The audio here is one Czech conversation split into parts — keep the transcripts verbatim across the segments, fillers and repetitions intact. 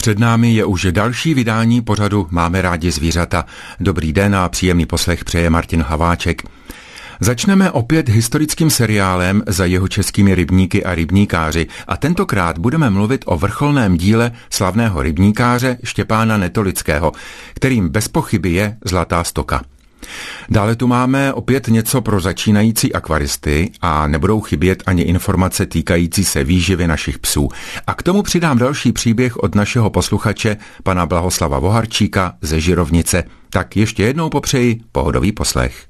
Před námi je už další vydání pořadu Máme rádi zvířata. Dobrý den a příjemný poslech přeje Martin Haváček. Začneme opět historickým seriálem za jeho českými rybníky a rybníkáři a tentokrát budeme mluvit o vrcholném díle slavného rybníkáře Štěpána Netolického, kterým bez pochyby je Zlatá stoka. Dále tu máme opět něco pro začínající akvaristy a nebudou chybět ani informace týkající se výživy našich psů. A k tomu přidám další příběh od našeho posluchače, pana Blahoslava Voharčíka ze Žirovnice. Tak ještě jednou popřeji pohodový poslech.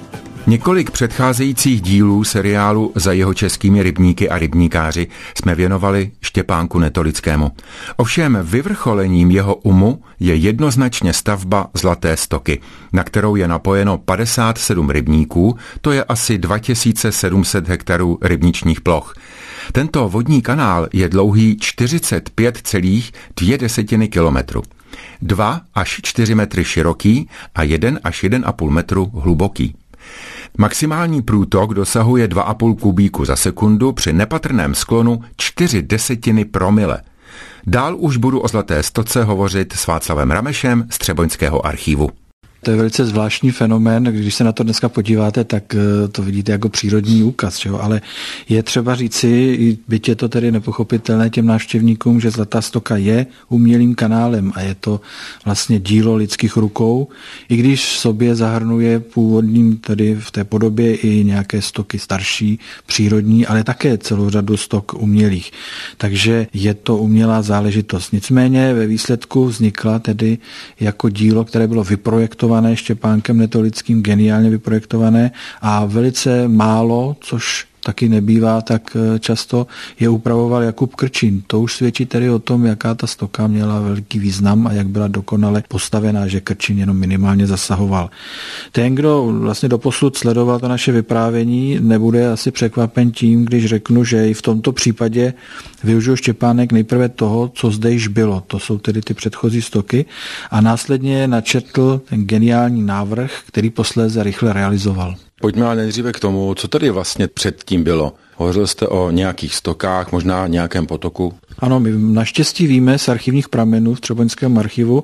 Několik předcházejících dílů seriálu Za jeho českými rybníky a rybníkáři jsme věnovali Štěpánku Netolickému. Ovšem vyvrcholením jeho umu je jednoznačně stavba Zlaté stoky, na kterou je napojeno padesát sedm rybníků, to je asi dva tisíce sedm set hektarů rybničních ploch. Tento vodní kanál je dlouhý čtyřicet pět celá dvě desetiny kilometru. dva až čtyři metry široký a jeden až jeden a půl metru hluboký. Maximální průtok dosahuje dva a půl kubíku za sekundu při nepatrném sklonu čtyři desetiny promile. Dál už budu o Zlaté stoce hovořit s Václavem Ramešem z Třeboňského archivu. To je velice zvláštní fenomén, když se na to dneska podíváte, tak to vidíte jako přírodní úkaz, že jo? Ale je třeba říci, byť je to tedy nepochopitelné těm návštěvníkům, že Zlatá stoka je umělým kanálem a je to vlastně dílo lidských rukou, i když v sobě zahrnuje původním tedy v té podobě i nějaké stoky starší, přírodní, ale také celou řadu stok umělých. Takže je to umělá záležitost. Nicméně ve výsledku vznikla tedy jako dílo, které bylo vyprojektované Štěpánkem Netolickým, geniálně vyprojektované a velice málo, což taky nebývá tak často, je upravoval Jakub Krčín. To už svědčí tedy o tom, jaká ta stoka měla velký význam a jak byla dokonale postavená, že Krčín jenom minimálně zasahoval. Ten, kdo vlastně doposud sledoval to naše vyprávění, nebude asi překvapen tím, když řeknu, že i v tomto případě využil Štěpánek nejprve toho, co zde již bylo. To jsou tedy ty předchozí stoky a následně načetl ten geniální návrh, který posléze rychle realizoval. Pojďme ale nejdříve k tomu, co tady vlastně předtím bylo. Hovořil jste o nějakých stokách, možná nějakém potoku? Ano, my naštěstí víme z archivních pramenů v Třeboňském archivu,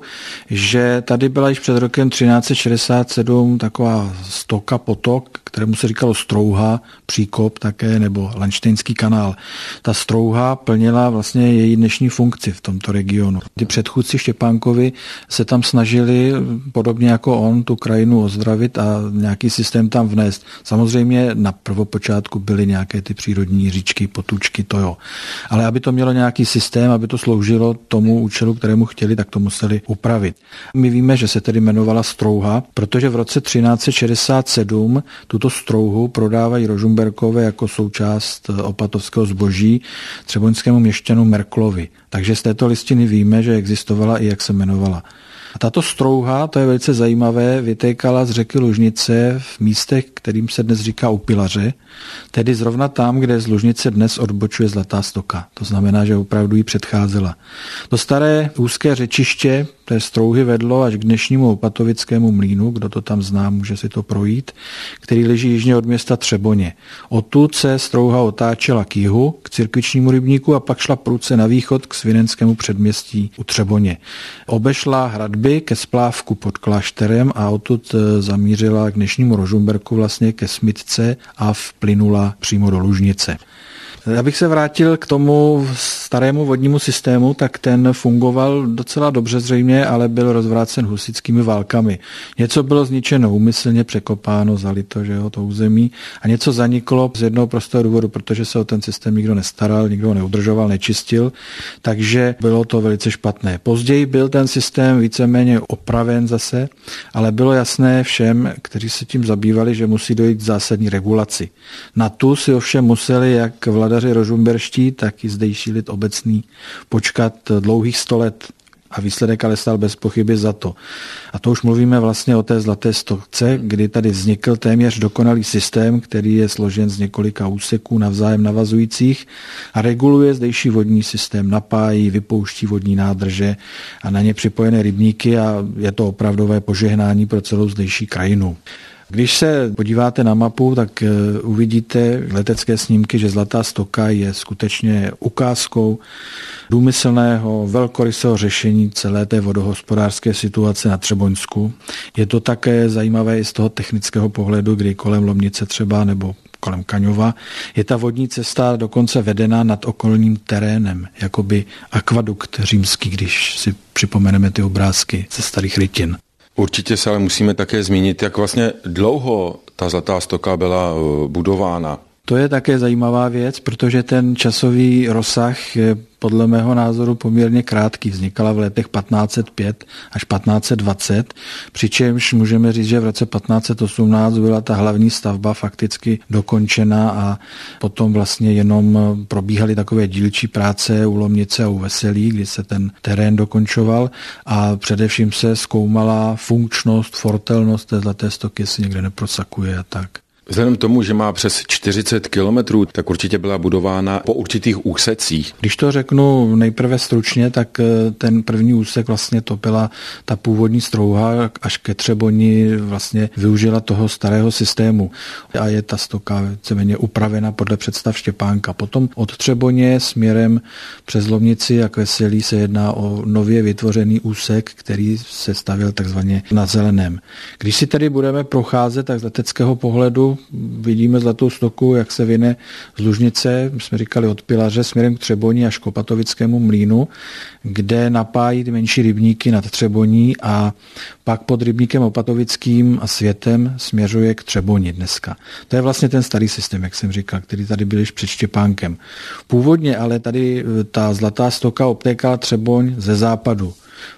že tady byla již před rokem třináct set šedesát sedm taková stoka, potok, kterému se říkalo Strouha, příkop také, nebo Lanštejnský kanál. Ta Strouha plnila vlastně její dnešní funkci v tomto regionu. Ty předchůdci Štěpánkovi se tam snažili, podobně jako on, tu krajinu ozdravit a nějaký systém tam vnést. Samozřejmě na prvopočátku byly nějaké ty přírodní říčky, potůčky, to jo. Ale aby to mělo nějaký systém, aby to sloužilo tomu účelu, kterému chtěli, tak to museli upravit. My víme, že se tedy jmenovala Strouha, protože v roce třináct set šedesát sedm tuto Strouhu prodávají Rožumberkové jako součást opatovského zboží třeboňskému měšťanu Merklovi. Takže z této listiny víme, že existovala i jak se jmenovala. A tato Strouha, to je velice zajímavé, vytékala z řeky Lužnice v místech, kterým se dnes říká Upilaře, tedy zrovna tam, kde z Lužnice dnes odbočuje Zlatá stoka. To znamená, že opravdu jí předcházela. To staré úzké řečiště té Strouhy vedlo až k dnešnímu opatovickému mlýnu, kdo to tam zná, může si to projít, který leží jižně od města Třeboně. Odtud se Strouha otáčela k jihu, k Cirkvičnímu rybníku a pak šla prudce na východ k Svinenskému předměstí u Třeboně. Obešla hradby ke Splávku pod klášterem a odtud zamířila k dnešnímu Rožumberku vlastně ke Smytce a vplynula přímo do Lužnice. Abych se vrátil k tomu starému vodnímu systému, tak ten fungoval docela dobře zřejmě, ale byl rozvrácen husitskými válkami. Něco bylo zničeno, úmyslně překopáno, zalito, že jo, to území, a něco zaniklo z jednoho prostého důvodu, protože se o ten systém nikdo nestaral, nikdo ho neudržoval, nečistil, takže bylo to velice špatné. Později byl ten systém víceméně opraven zase, ale bylo jasné všem, kteří se tím zabývali, že musí dojít k zásadní regulaci. Na tu si ovšem museli jak vladaři rožumberští, tak i zdejší lid obecný počkat dlouhých sto let. A výsledek ale stál bez pochyby za to. A to už mluvíme vlastně o té Zlaté stoce, kdy tady vznikl téměř dokonalý systém, který je složen z několika úseků navzájem navazujících a reguluje zdejší vodní systém, napájí, vypouští vodní nádrže a na ně připojené rybníky a je to opravdové požehnání pro celou zdejší krajinu. Když se podíváte na mapu, tak uvidíte letecké snímky, že Zlatá Stoka je skutečně ukázkou důmyslného, velkorysého řešení celé té vodohospodářské situace na Třeboňsku. Je to také zajímavé i z toho technického pohledu, kdy kolem Lomnice třeba nebo kolem Kaňova je ta vodní cesta dokonce vedena nad okolním terénem, jakoby akvadukt římský, když si připomeneme ty obrázky ze starých rytin. Určitě se ale musíme také zmínit, jak vlastně dlouho ta Zlatá Stoka byla budována. To je také zajímavá věc, protože ten časový rozsah je podle mého názoru poměrně krátký. Vznikala v letech patnáct set pět až patnáct set dvacet, přičemž můžeme říct, že v roce patnáct set osmnáct byla ta hlavní stavba fakticky dokončena a potom vlastně jenom probíhaly takové dílčí práce u Lomnice a u Veselí, kdy se ten terén dokončoval a především se zkoumala funkčnost, fortelnost té Zlaté Stoky, jestli někde neprosakuje a tak. Vzhledem k tomu, že má přes čtyřicet kilometrů, tak určitě byla budována po určitých úsecích. Když to řeknu nejprve stručně, tak ten první úsek vlastně to byla ta původní strouha až ke Třeboni, vlastně využila toho starého systému a je ta stoka víceméně upravena podle představ Štěpánka. Potom od Třeboně směrem přes Lomnici a k Veselí se jedná o nově vytvořený úsek, který se stavěl takzvaně na zeleném. Když si tedy budeme procházet, tak z leteckého pohledu vidíme Zlatou Stoku, jak se vyne z Lužnice, jsme říkali od Pilaře, směrem k Třeboni až k Opatovickému mlýnu, kde napájí ty menší rybníky nad Třeboní a pak pod rybníkem Opatovickým a Světem směřuje k Třeboni dneska. To je vlastně ten starý systém, jak jsem říkal, který tady byl již před Štěpánkem. Původně ale tady ta Zlatá Stoka obtékala Třeboň ze západu.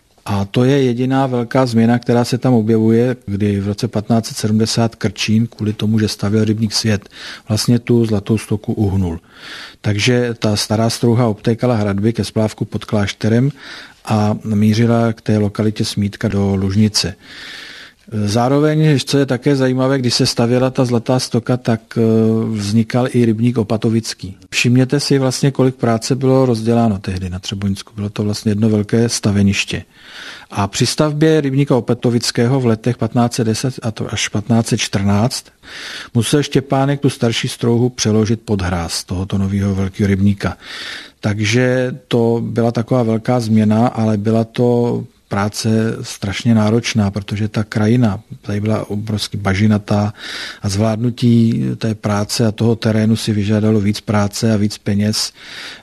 A to je jediná velká změna, která se tam objevuje, kdy v roce patnáct set sedmdesát Krčín, kvůli tomu, že stavěl rybník Svět, vlastně tu Zlatou Stoku uhnul. Takže ta stará strouha obtékala hradby ke splávku pod klášterem a mířila k té lokalitě Smítka do Lužnice. Zároveň, co je také zajímavé, když se stavěla ta Zlatá Stoka, tak vznikal i rybník Opatovický. Všimněte si vlastně, kolik práce bylo rozděláno tehdy na Třeboňsku. Bylo to vlastně jedno velké staveniště. A při stavbě rybníka Opatovického v letech patnáct set deset až patnáct set čtrnáct musel Štěpánek tu starší strouhu přeložit pod hráz tohoto nového velkého rybníka. Takže to byla taková velká změna, ale byla to práce strašně náročná, protože ta krajina tady byla obrovsky bažinatá a zvládnutí té práce a toho terénu si vyžádalo víc práce a víc peněz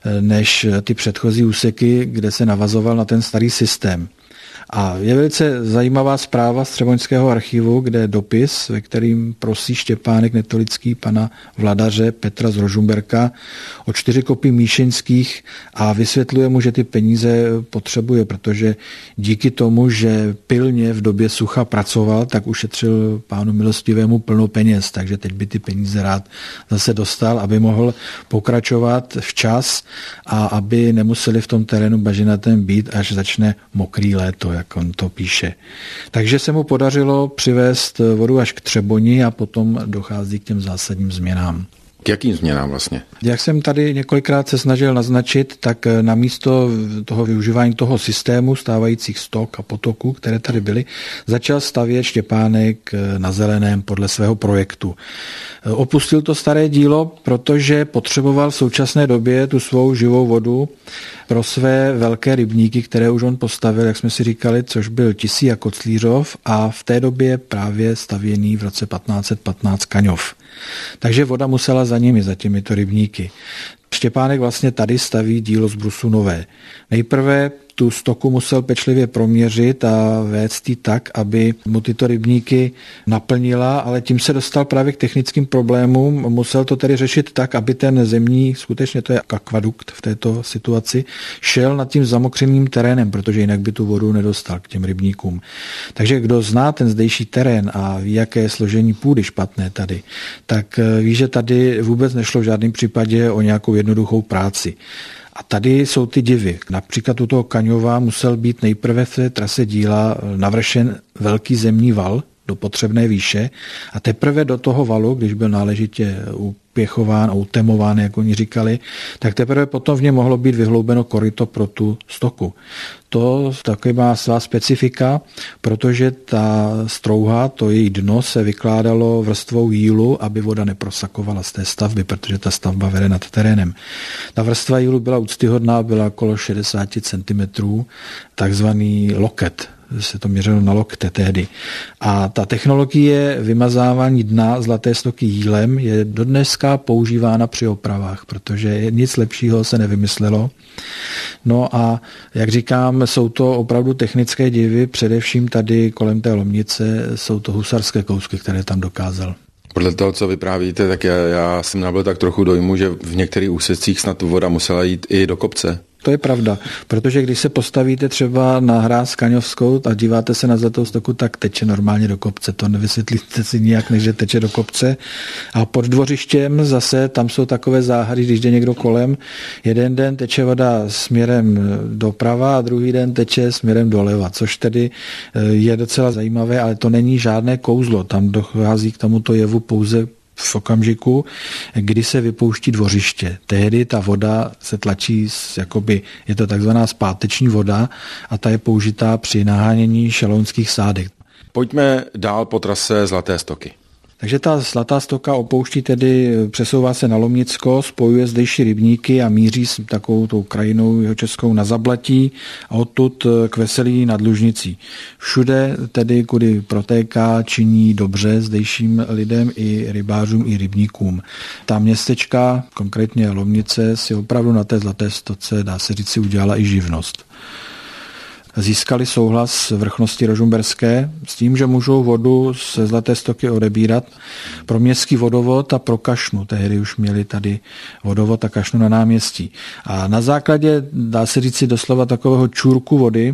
než ty předchozí úseky, kde se navazoval na ten starý systém. A je velice zajímavá zpráva z Třeboňského archivu, kde je dopis, ve kterým prosí Štěpánek Netolický pana vladaře Petra z Rožumberka o čtyři kopy míšeňských a vysvětluje mu, že ty peníze potřebuje, protože díky tomu, že pilně v době sucha pracoval, tak ušetřil pánu milostivému plno peněz, takže teď by ty peníze rád zase dostal, aby mohl pokračovat včas a aby nemuseli v tom terénu bažinatém být, až začne mokrý léto, jak on to píše. Takže se mu podařilo přivést vodu až k Třeboni a potom dochází k těm zásadním změnám. K jakým změnám vlastně? Jak jsem tady několikrát se snažil naznačit, tak namísto toho využívání toho systému stávajících stok a potoků, které tady byly, začal stavět Štěpánek na zeleném podle svého projektu. Opustil to staré dílo, protože potřeboval v současné době tu svou živou vodu pro své velké rybníky, které už on postavil, jak jsme si říkali, což byl Tisí a Koclířov a v té době právě stavěný v roce patnáct set patnáct Kaňov. Takže voda musela za nimi, za těmito rybníky. Štěpánek vlastně tady staví dílo z brusu nové. Nejprve tu stoku musel pečlivě proměřit a vést ji tak, aby mu tyto rybníky naplnila, ale tím se dostal právě k technickým problémům. Musel to tedy řešit tak, aby ten zemní, skutečně to je akvadukt v této situaci, šel nad tím zamokřeným terénem, protože jinak by tu vodu nedostal k těm rybníkům. Takže kdo zná ten zdejší terén a ví, jaké je složení půdy špatné tady, tak ví, že tady vůbec nešlo v žádném případě o nějakou jednoduchou práci. A tady jsou ty divy. Například u toho Kaňova musel být nejprve v té trase díla navršen velký zemní val do potřebné výše a teprve do toho valu, když byl náležitě upěchován, utemován, jak oni říkali, tak teprve potom v něm mohlo být vyhloubeno koryto pro tu stoku. To taky má svá specifika, protože ta strouha, to její dno, se vykládalo vrstvou jílu, aby voda neprosakovala z té stavby, protože ta stavba vede nad terénem. Ta vrstva jílu byla úctyhodná, byla okolo šedesát centimetrů, takzvaný loket, se to měřilo na lokte tehdy. A ta technologie vymazávání dna zlaté stoky jílem je dodneska používána při opravách, protože nic lepšího se nevymyslelo. No a jak říkám, jsou to opravdu technické divy, především tady kolem té Lomnice jsou to husarské kousky, které tam dokázal. Podle toho, co vyprávíte, tak já, já jsem nabyl tak trochu dojmu, že v některých úsecích snad voda musela jít i do kopce. To je pravda, protože když se postavíte třeba na hráz Kaňovskou a díváte se na zlatou stoku, tak teče normálně do kopce. To nevysvětlíte si nijak, než že teče do kopce. A pod dvořištěm zase, tam jsou takové záhady, když jde někdo kolem. Jeden den teče voda směrem doprava a druhý den teče směrem doleva, což tedy je docela zajímavé, ale to není žádné kouzlo. Tam dochází k tomuto jevu pouze v okamžiku, kdy se vypouští dvořiště. Tehdy ta voda se tlačí, jakoby, je to takzvaná zpáteční voda a ta je použitá při nahánění šalounských sádek. Pojďme dál po trase Zlaté stoky. Takže ta Zlatá stoka opouští tedy, přesouvá se na Lomnicko, spojuje zdejší rybníky a míří s takovou tou krajinou jihočeskou na Zablatí a odtud k Veselí nad Lužnicí. Všude tedy, kudy protéká, činí dobře zdejším lidem i rybářům i rybníkům. Ta městečka, konkrétně Lomnice, si opravdu na té Zlaté stoce, dá se říct, si udělala i živnost. Získali souhlas vrchnosti rožmberské s tím, že můžou vodu ze Zlaté stoky odebírat pro městský vodovod a pro kašnu. Tehdy už měli tady vodovod a kašnu na náměstí. A na základě, dá se říci doslova takového čůrku vody,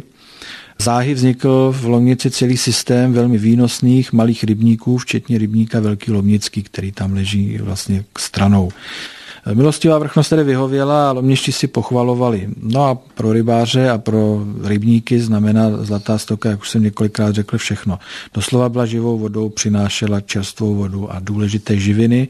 záhy vznikl v Lomnici celý systém velmi výnosných malých rybníků, včetně rybníka Velký Lomnický, který tam leží vlastně k stranou. Milostivá vrchnost tedy vyhověla a lomničtí si pochvalovali. No a pro rybáře a pro rybníky znamená Zlatá stoka, jak už jsem několikrát řekl, všechno. Doslova byla živou vodou, přinášela čerstvou vodu a důležité živiny,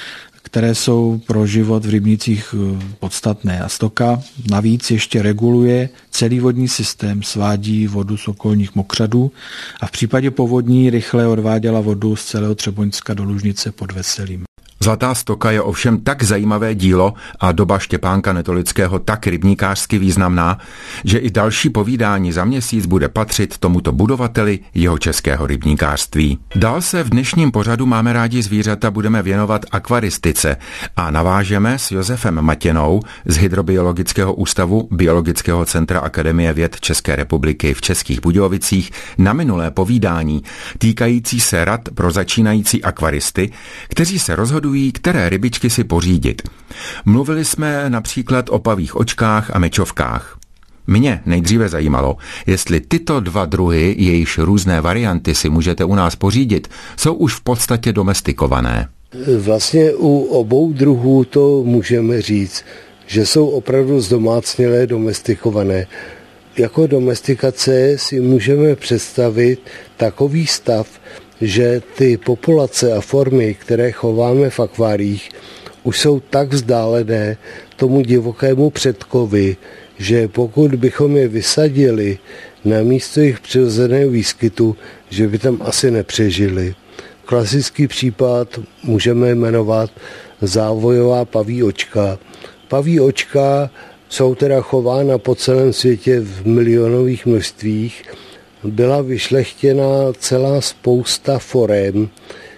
které jsou pro život v rybnících podstatné. A stoka navíc ještě reguluje celý vodní systém, svádí vodu z okolních mokřadů a v případě povodní rychle odváděla vodu z celého Třeboňska do Lužnice pod Veselím. Zlatá stoka je ovšem tak zajímavé dílo a doba Štěpánka Netolického tak rybníkářsky významná, že i další povídání za měsíc bude patřit tomuto budovateli jihočeského rybníkářství. Dál se v dnešním pořadu Máme rádi zvířata budeme věnovat akvaristice a navážeme s Josefem Matěnou z Hydrobiologického ústavu Biologického centra Akademie věd České republiky v Českých Budějovicích na minulé povídání týkající se rad pro začínající akvaristy, kteří se rozhodují, které rybičky si pořídit. Mluvili jsme například o pavích očkách a mečovkách. Mě nejdříve zajímalo, jestli tyto dva druhy, jejichž různé varianty si můžete u nás pořídit, jsou už v podstatě domestikované. Vlastně u obou druhů to můžeme říct, že jsou opravdu zdomácnělé, domestikované. Jako domestikace si můžeme představit takový stav, že ty populace a formy, které chováme v akváriích, už jsou tak vzdálené tomu divokému předkovi, že pokud bychom je vysadili na místo jejich přirozeného výskytu, že by tam asi nepřežili. Klasický případ můžeme jmenovat závojová paví očka. Paví očka jsou teda chována po celém světě v milionových množstvích. Byla vyšlechtěna celá spousta forem,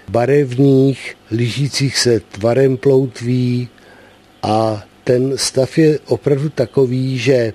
barevných, lišících se tvarem ploutví a ten stav je opravdu takový, že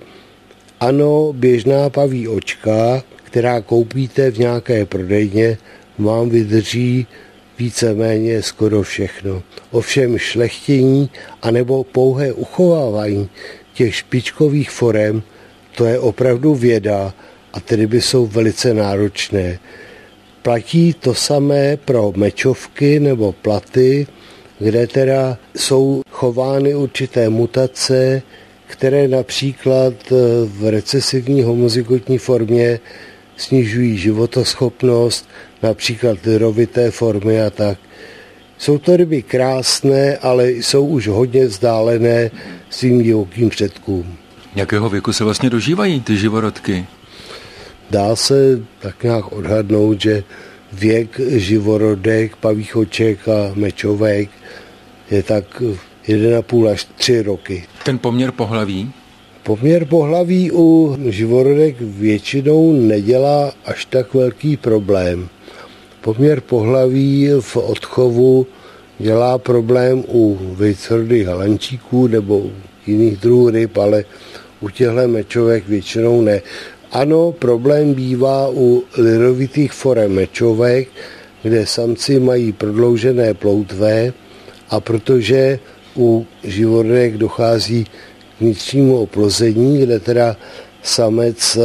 ano, běžná paví očka, která koupíte v nějaké prodejně, vám vydrží víceméně skoro všechno. Ovšem šlechtění anebo pouhé uchovávání těch špičkových forem, to je opravdu věda a tedy by jsou velice náročné. Platí to samé pro mečovky nebo platy, kde teda jsou chovány určité mutace, které například v recesivní homozygotní formě snižují životoschopnost, například rovité formy a tak. Jsou to ryby krásné, ale jsou už hodně vzdálené svým divokým předkům. Jakého věku se vlastně dožívají ty živorodky? Dá se tak nějak odhadnout, že věk živorodek, pavíchoček a mečovek je tak jeden a půl až tři roky. Ten poměr pohlaví? Poměr pohlaví u živorodek většinou nedělá až tak velký problém. Poměr pohlaví v odchovu dělá problém u vejcorodých halančíků nebo jiných druhů ryb, ale u těchto mečovek většinou ne. Ano, problém bývá u lirovitých forem mečovek, kde samci mají prodloužené ploutve, a protože u živorodek dochází k vnitřnímu oplození, kde teda samec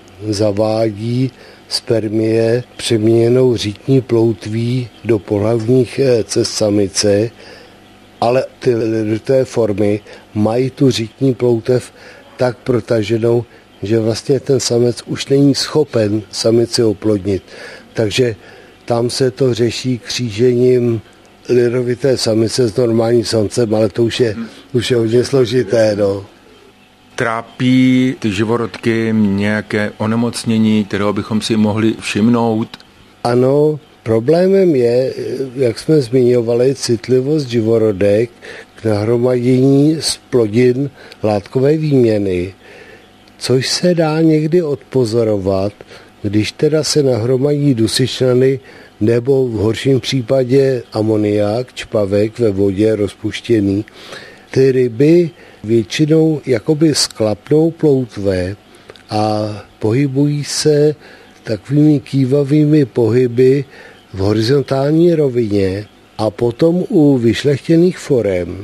zavádí spermie přeměněnou řítní ploutví do pohlavních cest samice, ale ty lidové formy mají tu řítní ploutev tak protaženou, že vlastně ten samec už není schopen samici oplodnit. Takže tam se to řeší křížením lirovité samice s normálním samcem, ale to už je, už je hodně složité. No. Trápí ty živorodky nějaké onemocnění, kterého bychom si mohli všimnout? Ano, problémem je, jak jsme zmiňovali, citlivost živorodek k nahromadění zplodin látkové výměny, což se dá někdy odpozorovat, když teda se nahromadí dusičnany nebo v horším případě amoniák, čpavek ve vodě rozpuštěný. Ty ryby většinou jakoby sklapnou ploutve a pohybují se takovými kývavými pohyby v horizontální rovině a potom u vyšlechtěných forem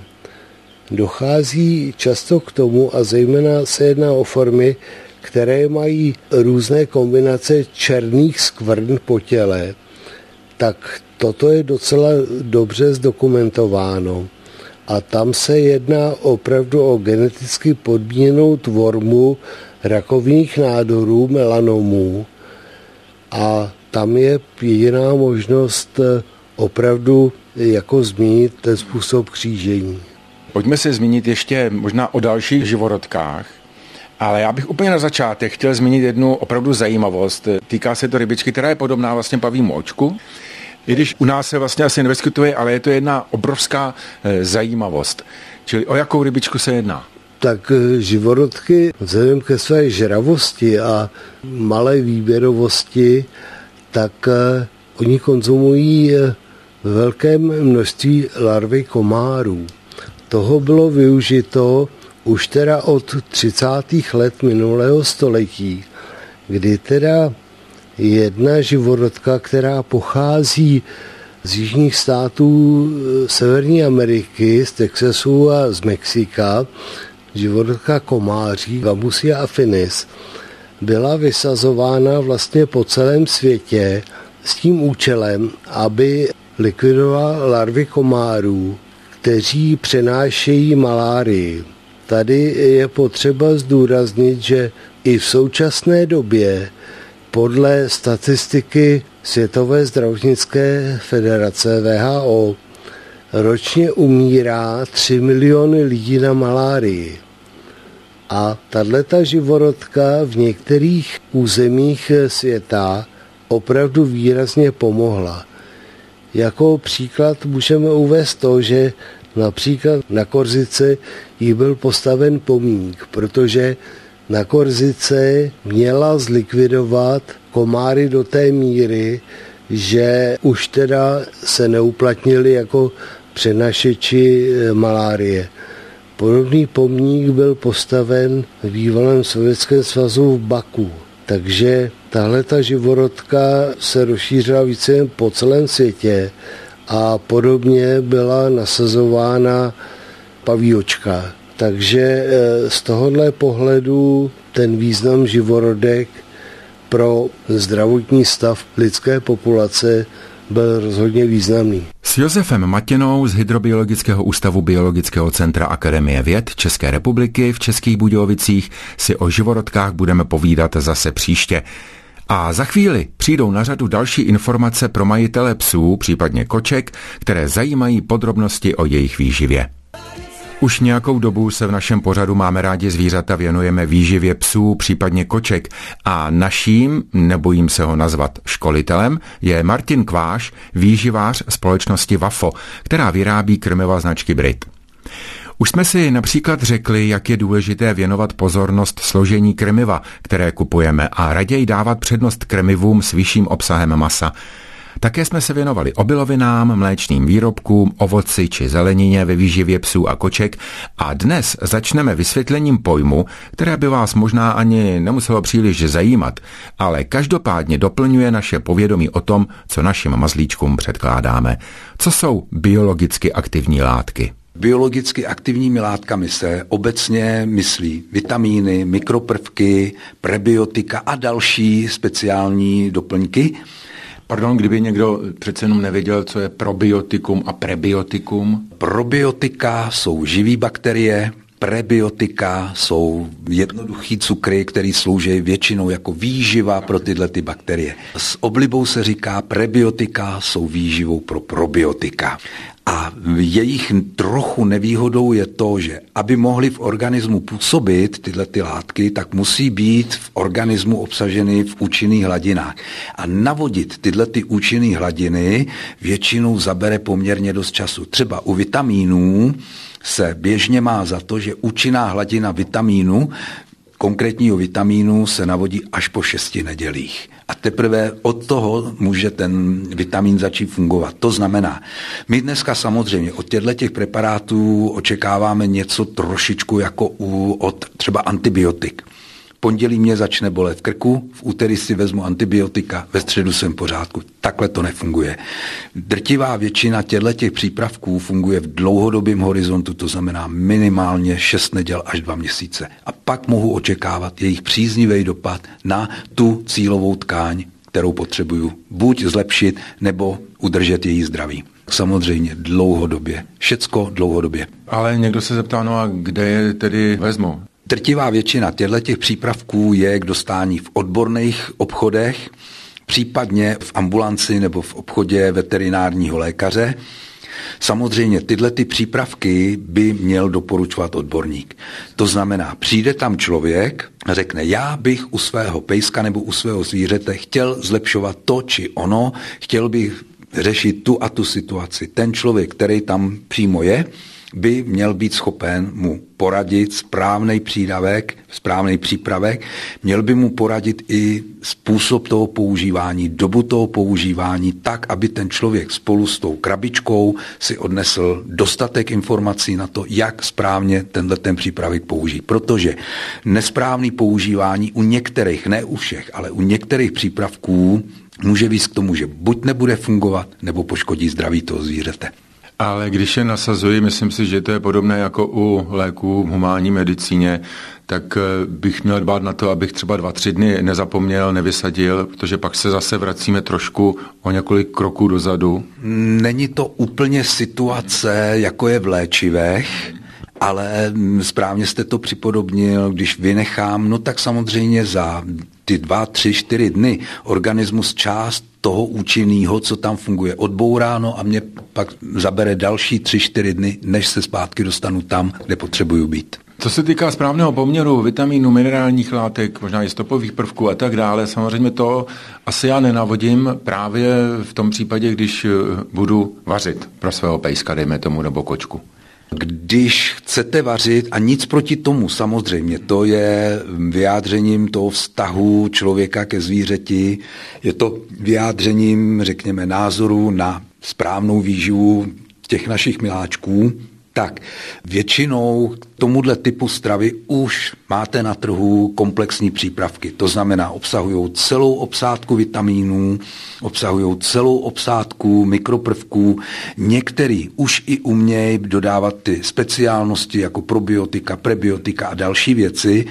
dochází často k tomu, a zejména se jedná o formy, které mají různé kombinace černých skvrn po těle, tak toto je docela dobře zdokumentováno. A tam se jedná opravdu o geneticky podmíněnou tvorbu rakovinných nádorů, melanomů. A tam je jediná možnost opravdu jako změnit ten způsob křížení. Pojďme se zmínit ještě možná o dalších živorodkách, ale já bych úplně na začátek chtěl zmínit jednu opravdu zajímavost. Týká se to rybičky, která je podobná vlastně pavímu očku, i když u nás se vlastně asi nevyskytuje, ale je to jedna obrovská e, zajímavost. Čili o jakou rybičku se jedná? Tak živorodky vzhledem ke své žravosti a malé výběrovosti, tak e, oni konzumují e, v velkém množství larvy komárů. Toho bylo využito už teda od třicátých let minulého století, kdy teda jedna živorodka, která pochází z jižních států Severní Ameriky, z Texasu a z Mexika, živorodka komáří, Gamusia affinis, byla vysazována vlastně po celém světě s tím účelem, aby likvidovala larvy komárů, kteří přenášejí malárii. Tady je potřeba zdůraznit, že i v současné době podle statistiky Světové zdravotnické federace W H O ročně umírá tři miliony lidí na malárii. A tato živorodka v některých územích světa opravdu výrazně pomohla. Jako příklad můžeme uvést to, že například na Korsice jí byl postaven pomník, protože na Korsice měla zlikvidovat komáry do té míry, že už teda se neuplatnili jako přenašeči malárie. Podobný pomník byl postaven v bývalém Sovětském svazu v Baku. Takže tahle ta živorodka se rozšířila více po celém světě a podobně byla nasazována pavíočka. Takže z tohohle pohledu ten význam živorodek pro zdravotní stav lidské populace byl rozhodně významný. S Josefem Matěnou z Hydrobiologického ústavu Biologického centra Akademie věd České republiky v Českých Budějovicích si o živorodkách budeme povídat zase příště. A za chvíli přijdou na řadu další informace pro majitele psů, případně koček, které zajímají podrobnosti o jejich výživě. Už nějakou dobu se v našem pořadu Máme rádi zvířata věnujeme výživě psů, případně koček a naším, nebojím se ho nazvat školitelem, je Martin Kváš, výživář společnosti Vafo, která vyrábí krmiva značky Brit. Už jsme si například řekli, jak je důležité věnovat pozornost složení krmiva, které kupujeme a raději dávat přednost krmivům s vyšším obsahem masa. Také jsme se věnovali obilovinám, mléčným výrobkům, ovoci či zelenině ve výživě psů a koček a dnes začneme vysvětlením pojmu, které by vás možná ani nemuselo příliš zajímat, ale každopádně doplňuje naše povědomí o tom, co našim mazlíčkům předkládáme. Co jsou biologicky aktivní látky? Biologicky aktivními látkami se obecně myslí vitamíny, mikroprvky, prebiotika a další speciální doplňky. Pardon, kdyby někdo přece jenom nevěděl, co je probiotikum a prebiotikum? Probiotika jsou živý bakterie, prebiotika jsou jednoduchý cukry, které slouží většinou jako výživa pro tyhle ty bakterie. S oblibou se říká, prebiotika jsou výživou pro probiotika. A jejich trochu nevýhodou je to, že aby mohly v organismu působit tyhle ty látky, tak musí být v organismu obsaženy v účinných hladinách. A navodit tyhle ty účinné hladiny většinou zabere poměrně dost času. Třeba u vitamínů se běžně má za to, že účinná hladina vitamínu, konkrétního vitamínu, se navodí až po šesti nedělích. A teprve od toho může ten vitamín začít fungovat. To znamená, my dneska samozřejmě od těchto preparátů očekáváme něco trošičku jako u, od třeba antibiotik. Pondělí mě začne bolet v krku, v úterý si vezmu antibiotika, ve středu jsem v pořádku. Takhle to nefunguje. Drtivá většina těchto přípravků funguje v dlouhodobém horizontu, to znamená minimálně šest neděl až dva měsíce. A pak mohu očekávat jejich příznivý dopad na tu cílovou tkáň, kterou potřebuju buď zlepšit, nebo udržet její zdraví. Samozřejmě dlouhodobě. Všecko dlouhodobě. Ale někdo se zeptá, no a kde je tedy vezmu? Drtivá většina těchto přípravků je k dostání v odborných obchodech, případně v ambulanci nebo v obchodě veterinárního lékaře. Samozřejmě tyhle ty přípravky by měl doporučovat odborník. To znamená, přijde tam člověk a řekne, já bych u svého pejska nebo u svého zvířete chtěl zlepšovat to či ono, chtěl bych řešit tu a tu situaci. Ten člověk, který tam přímo je, by měl být schopen mu poradit správný přídavek, správný přípravek, měl by mu poradit i způsob toho používání, dobu toho používání, tak, aby ten člověk spolu s tou krabičkou si odnesl dostatek informací na to, jak správně tenhle ten přípravek použít. Protože nesprávný používání u některých, ne u všech, ale u některých přípravků může vést k tomu, že buď nebude fungovat, nebo poškodí zdraví toho zvířete. Ale když je nasazuji, myslím si, že to je podobné jako u léků v humánní medicíně, tak bych měl dbát na to, abych třeba dva, tři dny nezapomněl, nevysadil, protože pak se zase vracíme trošku o několik kroků dozadu. Není to úplně situace, jako je v léčivech, ale správně jste to připodobnil, když vynechám, no tak samozřejmě za ty dva, tři, čtyři dny organismus část toho účinného, co tam funguje, odbouráno a mě pak zabere další tři, čtyři dny, než se zpátky dostanu tam, kde potřebuju být. Co se týká správného poměru vitamínů, minerálních látek, možná i stopových prvků a tak dále, samozřejmě to asi já nenavodím právě v tom případě, když budu vařit pro svého pejska, dejme tomu, nebo kočku. Když chcete vařit, a nic proti tomu samozřejmě, to je vyjádřením toho vztahu člověka ke zvířeti, je to vyjádřením, řekněme, názoru na správnou výživu těch našich miláčků, tak většinou k tomuhle typu stravy už máte na trhu komplexní přípravky. To znamená, obsahují celou obsádku vitamínů, obsahují celou obsádku mikroprvků. Některý už i umějí dodávat ty speciálnosti jako probiotika, prebiotika a další věci.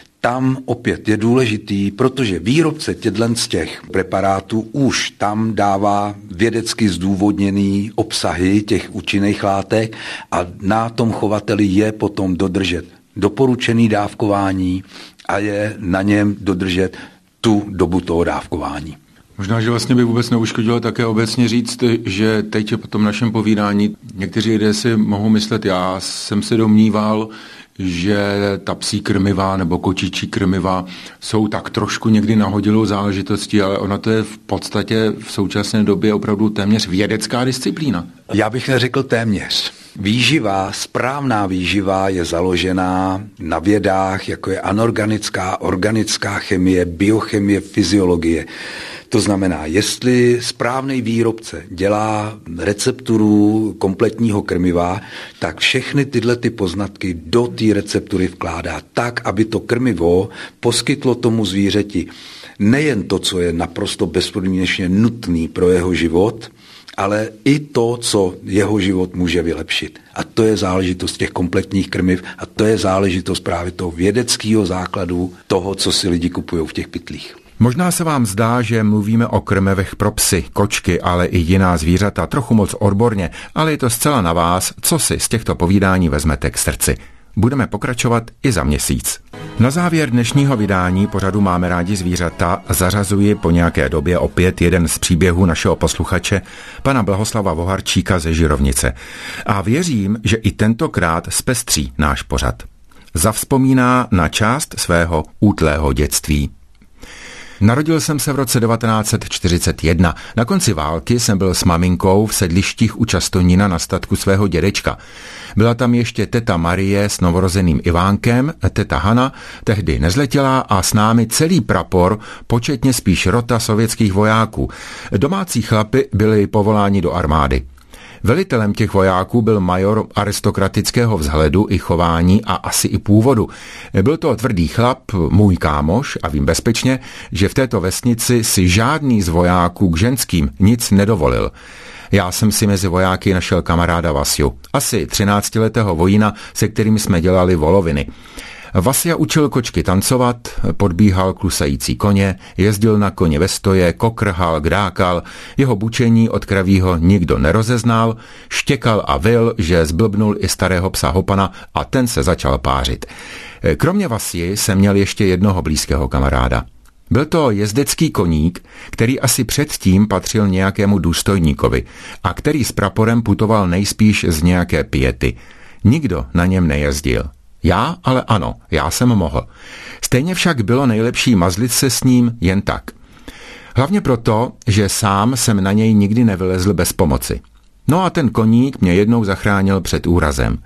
Tam opět je důležitý, protože výrobce těchto z těch preparátů už tam dává vědecky zdůvodněný obsahy těch účinných látek a na tom chovateli je potom dodržet doporučený dávkování a je na něm dodržet tu dobu toho dávkování. Možná, že vlastně by vůbec neuškodilo také obecně říct, že teď po tom našem povídání někteří lidé si mohou myslet, já jsem se domníval, že ta psí krmiva nebo kočičí krmiva jsou tak trošku někdy nahodilou záležitostí, ale ona to je v podstatě v současné době opravdu téměř vědecká disciplína. Já bych neřekl téměř. Výživa, správná výživa je založená na vědách, jako je anorganická, organická chemie, biochemie, fyziologie. To znamená, jestli správný výrobce dělá recepturu kompletního krmiva, tak všechny tyhle ty poznatky do té receptury vkládá tak, aby to krmivo poskytlo tomu zvířeti nejen to, co je naprosto bezpodmínečně nutný pro jeho život, ale i to, co jeho život může vylepšit. A to je záležitost těch kompletních krmiv a to je záležitost právě toho vědeckého základu toho, co si lidi kupují v těch pytlích. Možná se vám zdá, že mluvíme o krmivech pro psy, kočky, ale i jiná zvířata trochu moc odborně, ale je to zcela na vás, co si z těchto povídání vezmete k srdci. Budeme pokračovat i za měsíc. Na závěr dnešního vydání pořadu Máme rádi zvířata zařazuji po nějaké době opět jeden z příběhů našeho posluchače, pana Blahoslava Voharčíka ze Žirovnice. A věřím, že i tentokrát zpestří náš pořad. Zavzpomíná na část svého útlého dětství. Narodil jsem se v roce devatenáct set čtyřicet jedna. Na konci války jsem byl s maminkou v sedlištích u Častonína na statku svého dědečka. Byla tam ještě teta Marie s novorozeným Ivánkem, teta Hana, tehdy nezletělá a s námi celý prapor, početně spíš rota sovětských vojáků. Domácí chlapi byli povoláni do armády. Velitelem těch vojáků byl major aristokratického vzhledu i chování a asi i původu. Byl to tvrdý chlap, můj kámoš a vím bezpečně, že v této vesnici si žádný z vojáků k ženským nic nedovolil. Já jsem si mezi vojáky našel kamaráda Vasiu, asi třináctiletého vojína, se kterým jsme dělali voloviny. Vasia učil kočky tancovat, podbíhal klusající koně, jezdil na koni ve stoje, kokrhal, kdákal, jeho bučení od kravího nikdo nerozeznal, štěkal a vyl, že zblbnul i starého psa Hopana a ten se začal pářit. Kromě Vasii jsem měl ještě jednoho blízkého kamaráda. Byl to jezdecký koník, který asi předtím patřil nějakému důstojníkovi a který s praporem putoval nejspíš z nějaké piety. Nikdo na něm nejezdil. Já ale ano, já jsem mohl. Stejně však bylo nejlepší mazlit se s ním jen tak. Hlavně proto, že sám jsem na něj nikdy nevylezl bez pomoci. No a ten koník mě jednou zachránil před úrazem.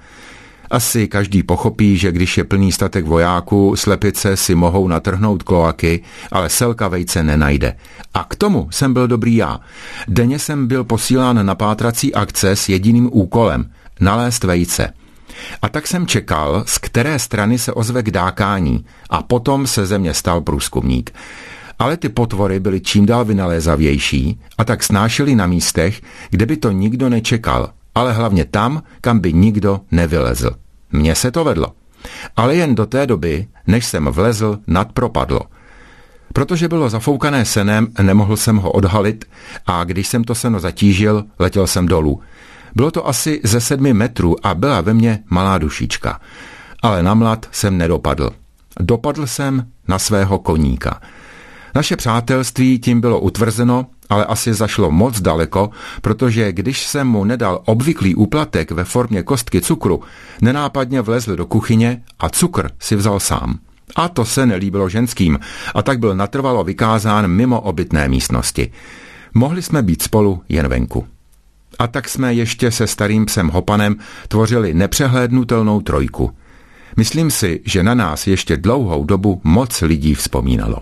Asi každý pochopí, že když je plný statek vojáků, slepice si mohou natrhnout kloaky, ale selka vejce nenajde. A k tomu jsem byl dobrý já. Denně jsem byl posílán na pátrací akce s jediným úkolem – nalézt vejce. A tak jsem čekal, z které strany se ozve k dákání a potom se ze mě stal průzkumník. Ale ty potvory byly čím dál vynalézavější a tak snášely na místech, kde by to nikdo nečekal, ale hlavně tam, kam by nikdo nevylezl. Mně se to vedlo. Ale jen do té doby, než jsem vlezl nad propadlo. Protože bylo zafoukané senem, nemohl jsem ho odhalit a když jsem to seno zatížil, letěl jsem dolů. Bylo to asi ze sedmi metrů a byla ve mně malá dušička. Ale na mlad jsem nedopadl. Dopadl jsem na svého koníka. Naše přátelství tím bylo utvrzeno, ale asi zašlo moc daleko, protože když jsem mu nedal obvyklý úplatek ve formě kostky cukru, nenápadně vlezl do kuchyně a cukr si vzal sám. A to se nelíbilo ženským a tak byl natrvalo vykázán mimo obytné místnosti. Mohli jsme být spolu jen venku. A tak jsme ještě se starým psem Hopanem tvořili nepřehlédnutelnou trojku. Myslím si, že na nás ještě dlouhou dobu moc lidí vzpomínalo.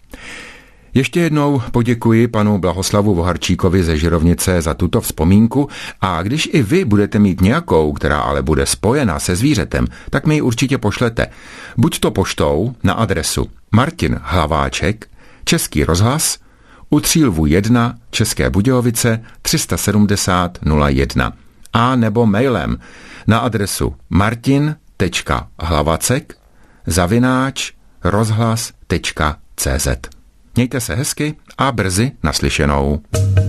Ještě jednou poděkuji panu Blahoslavu Voharčíkovi ze Žirovnice za tuto vzpomínku a když i vy budete mít nějakou, která ale bude spojena se zvířetem, tak mi ji určitě pošlete. Buď to poštou na adresu Martin Hlaváček, Český rozhlas, u Třílvu jedna, České Budějovice tři set sedmdesát nula jedna a nebo mailem na adresu martin tečka hlavacek zavináč rozhlas tečka cé zet. Mějte se hezky a brzy naslyšenou.